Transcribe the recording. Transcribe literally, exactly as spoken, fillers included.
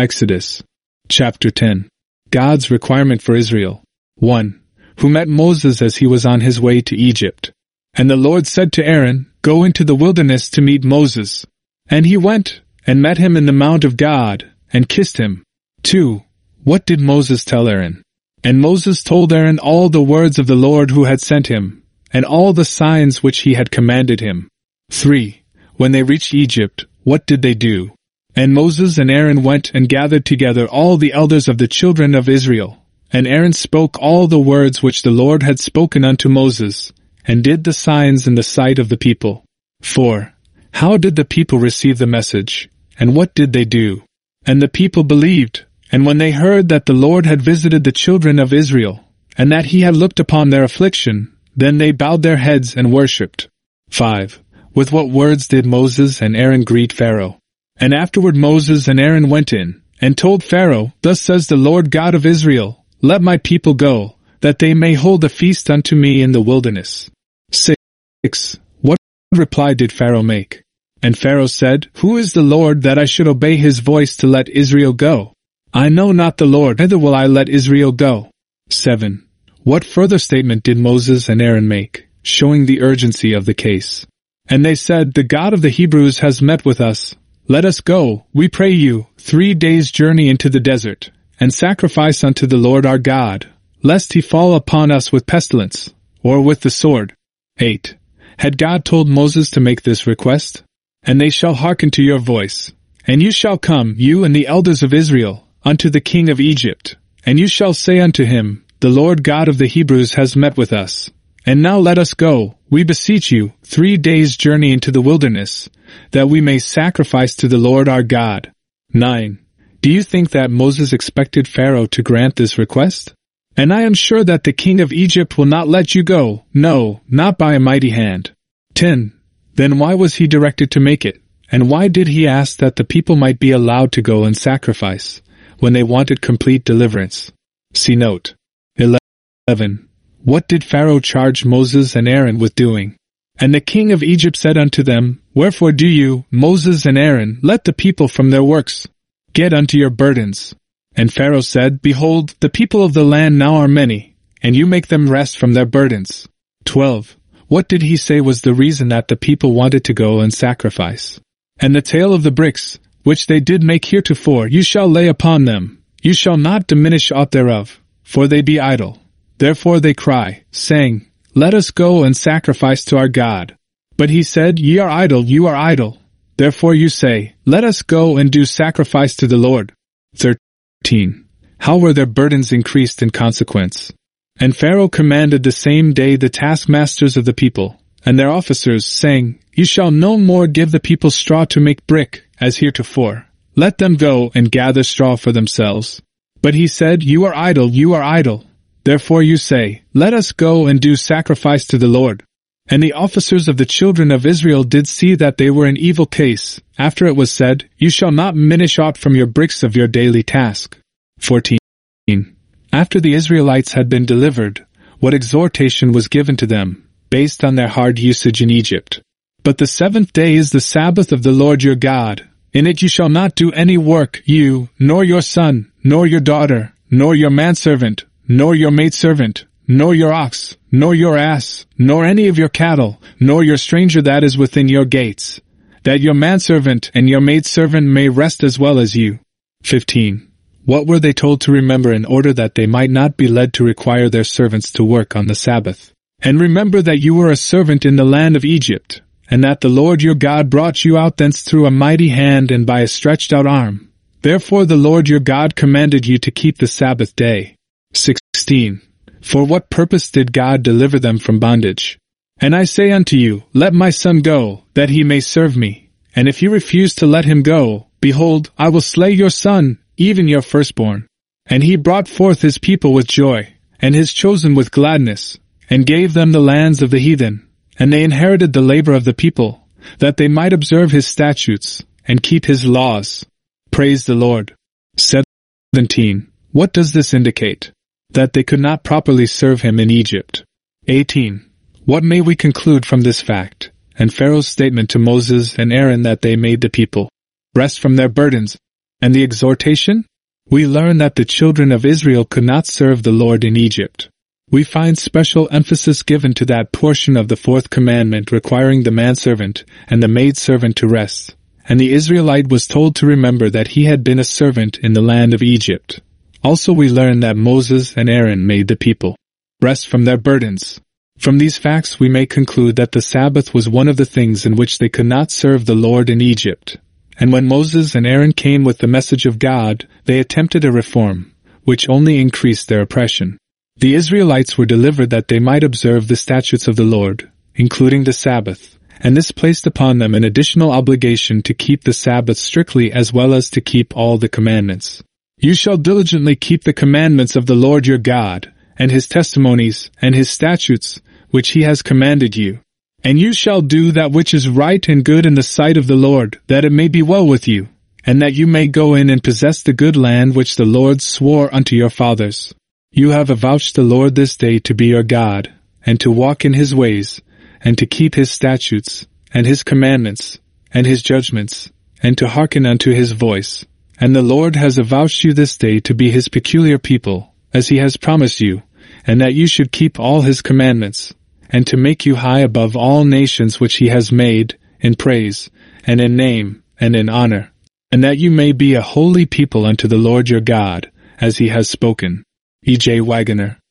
Exodus. Chapter ten. God's requirement for Israel. one. Who met Moses as he was on his way to Egypt. And the Lord said to Aaron, Go into the wilderness to meet Moses. And he went, and met him in the mount of God, and kissed him. two. What did Moses tell Aaron? And Moses told Aaron all the words of the Lord who had sent him, and all the signs which he had commanded him. three. When they reached Egypt, what did they do? And Moses and Aaron went and gathered together all the elders of the children of Israel. And Aaron spoke all the words which the Lord had spoken unto Moses, and did the signs in the sight of the people. four. How did the people receive the message, and what did they do? And the people believed, and when they heard that the Lord had visited the children of Israel, and that he had looked upon their affliction, then they bowed their heads and worshipped. five. With what words did Moses and Aaron greet Pharaoh? And afterward Moses and Aaron went in, and told Pharaoh, Thus says the Lord God of Israel, Let my people go, that they may hold a feast unto me in the wilderness. six. What reply did Pharaoh make? And Pharaoh said, Who is the Lord that I should obey his voice to let Israel go? I know not the Lord, neither will I let Israel go. seven. What further statement did Moses and Aaron make, showing the urgency of the case? And they said, The God of the Hebrews has met with us. Let us go, we pray you, three days' journey into the desert, and sacrifice unto the Lord our God, lest he fall upon us with pestilence, or with the sword. eight. Had God told Moses to make this request? And they shall hearken to your voice. And you shall come, you and the elders of Israel, unto the king of Egypt, and you shall say unto him, The Lord God of the Hebrews has met with us. And now let us go, we beseech you, three days' journey into the wilderness, that we may sacrifice to the Lord our God. nine. Do you think that Moses expected Pharaoh to grant this request? And I am sure that the king of Egypt will not let you go, no, not by a mighty hand. ten. Then why was he directed to make it? And why did he ask that the people might be allowed to go and sacrifice, when they wanted complete deliverance? See note. eleven. What did Pharaoh charge Moses and Aaron with doing? And the king of Egypt said unto them, Wherefore do you, Moses and Aaron, let the people from their works get unto your burdens? And Pharaoh said, Behold, the people of the land now are many, and you make them rest from their burdens. twelve. What did he say was the reason that the people wanted to go and sacrifice? And the tale of the bricks, which they did make heretofore, you shall lay upon them. You shall not diminish aught thereof, for they be idle. Therefore they cry, saying, Let us go and sacrifice to our God. But he said, Ye are idle, you are idle. Therefore you say, Let us go and do sacrifice to the Lord. thirteen. How were their burdens increased in consequence? And Pharaoh commanded the same day the taskmasters of the people, and their officers, saying, You shall no more give the people straw to make brick, as heretofore. Let them go and gather straw for themselves. But he said, You are idle, you are idle. Therefore you say, Let us go and do sacrifice to the Lord. And the officers of the children of Israel did see that they were in evil case, after it was said, You shall not minish aught from your bricks of your daily task. fourteen. After the Israelites had been delivered, what exhortation was given to them, based on their hard usage in Egypt? But the seventh day is the Sabbath of the Lord your God. In it you shall not do any work, you, nor your son, nor your daughter, nor your manservant, nor your maidservant, nor your ox, nor your ass, nor any of your cattle, nor your stranger that is within your gates, that your manservant and your maidservant may rest as well as you. fifteen. What were they told to remember in order that they might not be led to require their servants to work on the Sabbath? And remember that you were a servant in the land of Egypt, and that the Lord your God brought you out thence through a mighty hand and by a stretched out arm. Therefore the Lord your God commanded you to keep the Sabbath day. sixteen. For what purpose did God deliver them from bondage? And I say unto you, Let my son go, that he may serve me. And if you refuse to let him go, behold, I will slay your son, even your firstborn. And he brought forth his people with joy, and his chosen with gladness, and gave them the lands of the heathen. And they inherited the labor of the people, that they might observe his statutes, and keep his laws. Praise the Lord. seventeen. What does this indicate? That they could not properly serve him in Egypt. eighteen. What may we conclude from this fact, and Pharaoh's statement to Moses and Aaron that they made the people rest from their burdens? And the exhortation? We learn that the children of Israel could not serve the Lord in Egypt. We find special emphasis given to that portion of the fourth commandment requiring the manservant and the maidservant to rest, and the Israelite was told to remember that he had been a servant in the land of Egypt. Also we learn that Moses and Aaron made the people rest from their burdens. From these facts we may conclude that the Sabbath was one of the things in which they could not serve the Lord in Egypt. And when Moses and Aaron came with the message of God, they attempted a reform, which only increased their oppression. The Israelites were delivered that they might observe the statutes of the Lord, including the Sabbath, and this placed upon them an additional obligation to keep the Sabbath strictly as well as to keep all the commandments. You shall diligently keep the commandments of the Lord your God, and his testimonies, and his statutes, which he has commanded you. And you shall do that which is right and good in the sight of the Lord, that it may be well with you, and that you may go in and possess the good land which the Lord swore unto your fathers. You have avouched the Lord this day to be your God, and to walk in his ways, and to keep his statutes, and his commandments, and his judgments, and to hearken unto his voice. And the Lord has avouched you this day to be his peculiar people, as he has promised you, and that you should keep all his commandments, and to make you high above all nations which he has made, in praise, and in name, and in honor, and that you may be a holy people unto the Lord your God, as he has spoken. E J Wagoner.